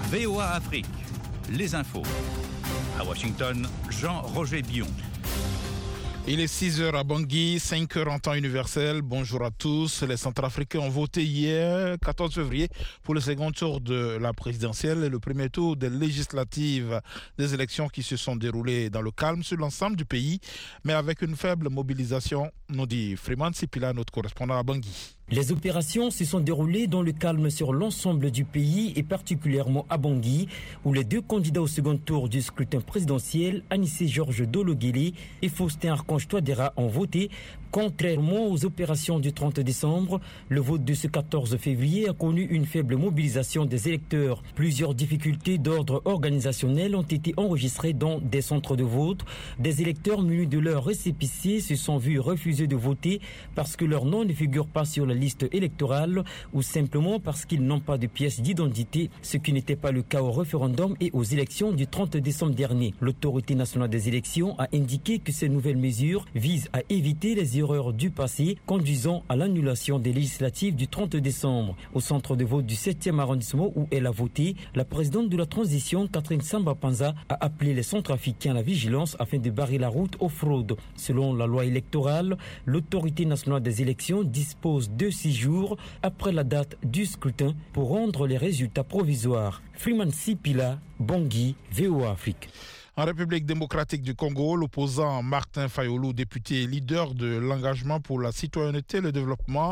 VOA Afrique, les infos. À Washington, Jean-Roger Bion. Il est 6h à Bangui, 5h en temps universel. Bonjour à tous. Les Centrafricains ont voté hier, 14 février, pour le second tour de la présidentielle et le premier tour des législatives. Des élections qui se sont déroulées dans le calme sur l'ensemble du pays, mais avec une faible mobilisation, nous dit Freeman Sipila, notre correspondant à Bangui. Les opérations se sont déroulées dans le calme sur l'ensemble du pays et particulièrement à Bangui, où les deux candidats au second tour du scrutin présidentiel, Anissé Georges Dologuélé et Faustin Archange Touadéra, ont voté. Contrairement aux opérations du 30 décembre, le vote de ce 14 février a connu une faible mobilisation des électeurs. Plusieurs difficultés d'ordre organisationnel ont été enregistrées dans des centres de vote. Des électeurs munis de leur récépissé se sont vus refuser de voter parce que leur nom ne figure pas sur la liste électorale ou simplement parce qu'ils n'ont pas de pièce d'identité, ce qui n'était pas le cas au référendum et aux élections du 30 décembre dernier. L'autorité nationale des élections a indiqué que ces nouvelles mesures visent à éviter les erreurs du passé conduisant à l'annulation des législatives du 30 décembre. Au centre de vote du 7e arrondissement où elle a voté, la présidente de la transition, Catherine Samba-Panza, a appelé les Centrafricains à la vigilance afin de barrer la route aux fraudes. Selon la loi électorale, l'autorité nationale des élections dispose de 6 jours après la date du scrutin pour rendre les résultats provisoires. Freeman Sipila, Bangui, VOA Afrique. En République démocratique du Congo, l'opposant Martin Fayulu, député leader de l'engagement pour la citoyenneté et le développement,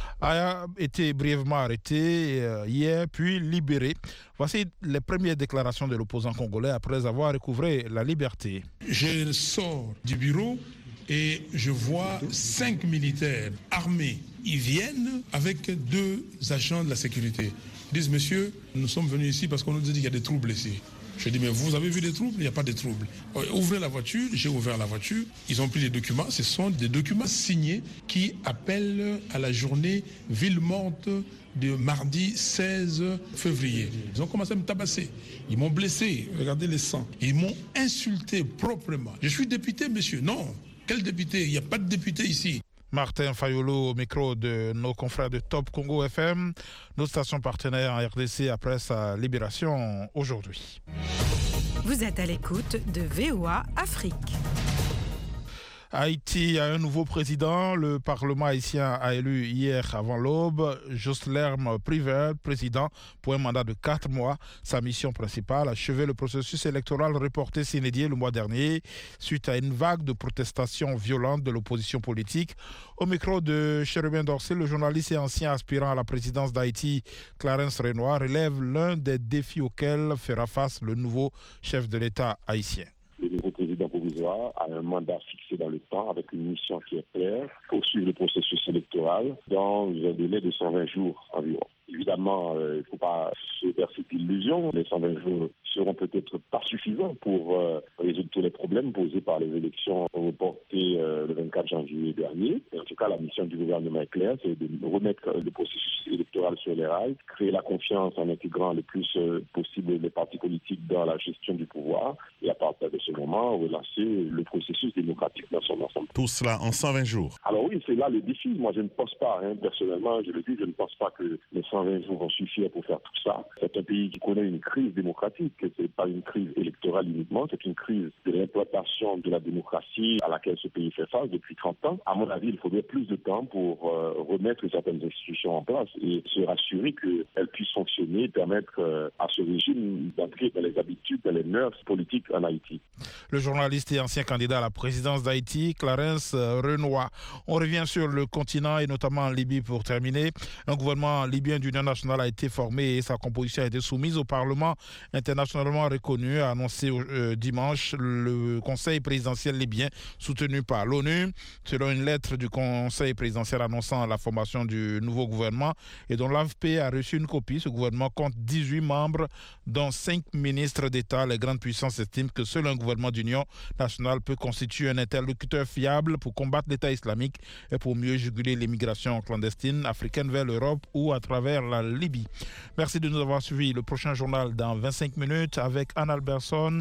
a été brièvement arrêté hier, puis libéré. Voici les premières déclarations de l'opposant congolais après avoir recouvré la liberté. Je sors du bureau et je vois 5 militaires armés. Ils viennent avec 2 agents de la sécurité. Ils disent, monsieur, nous sommes venus ici parce qu'on nous dit qu'il y a des troubles ici. Je dis, mais vous avez vu des troubles? Il n'y a pas de troubles. Ouvrez la voiture, j'ai ouvert la voiture. Ils ont pris les documents. Ce sont des documents signés qui appellent à la journée ville morte de mardi 16 février. Ils ont commencé à me tabasser. Ils m'ont blessé. Regardez les sangs. Ils m'ont insulté proprement. Je suis député, monsieur. Non. Quel député? Il n'y a pas de député ici. Martin Fayulu au micro de nos confrères de Top Congo FM, notre station partenaire en RDC après sa libération aujourd'hui. Vous êtes à l'écoute de VOA Afrique. Haïti a un nouveau président. Le Parlement haïtien a élu hier avant l'aube Joslerme Priver, président pour un mandat de 4 mois. Sa mission principale, achever le processus électoral reporté sine die le mois dernier suite à une vague de protestations violentes de l'opposition politique. Au micro de Chérubin Dorsey, le journaliste et ancien aspirant à la présidence d'Haïti, Clarence Renoir, relève l'un des défis auxquels fera face le nouveau chef de l'État haïtien. Le nouveau président provisoire a un mandat fixé dans le temps avec une mission qui est claire, poursuivre le processus électoral dans un délai de 120 jours environ. Évidemment, il ne faut pas se faire cette illusion. Les 120 jours seront peut-être pas suffisants pour résoudre tous les problèmes posés par les élections reportées le 24 janvier dernier. En tout cas, la mission du gouvernement est claire, c'est de remettre le processus électoral sur les rails, créer la confiance en intégrant le plus possible les partis politiques dans la gestion du pouvoir et à partir de ce moment, relancer le processus démocratique dans son ensemble. Tout cela en 120 jours. Alors oui, c'est là le défi. Moi, je ne pense pas, personnellement, je le dis, je ne pense pas que les 120 jours vont suffire pour faire tout ça. C'est un pays qui connaît une crise démocratique. Ce n'est pas une crise électorale uniquement, c'est une crise de l'implantation de la démocratie à laquelle ce pays fait face depuis 30 ans. À mon avis, il faudrait plus de temps pour remettre certaines institutions en place et se rassurer qu'elles puissent fonctionner et permettre à ce régime d'entrer dans les habitudes, dans les mœurs politiques en Haïti. Le journaliste et ancien candidat à la présidence d'Haïti, Clarence Renoir. On revient sur le continent et notamment en Libye pour terminer. Un gouvernement libyen d'union nationale a été formé et sa composition a été soumise au Parlement internationalement reconnu, a annoncé dimanche le Conseil présidentiel libyen soutenu par l'ONU. Selon une lettre du Conseil présidentiel annonçant la formation du nouveau gouvernement et dont l'AFP a reçu une copie, ce gouvernement compte 18 membres, dont 5 ministres d'État. Les grandes puissances estiment que seul un gouvernement d'union nationale peut constituer un interlocuteur fiable pour combattre l'État islamique et pour mieux juguler l'immigration clandestine africaine vers l'Europe ou à travers la Libye. Merci de nous avoir suivis. Le prochain journal dans 25 minutes avec Anne Alberson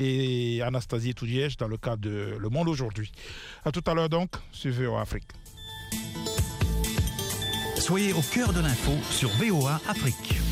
et Anastasie Toudiège dans le cadre de Le Monde aujourd'hui. À tout à l'heure donc, sur VOA Afrique. Soyez au cœur de l'info sur VOA Afrique.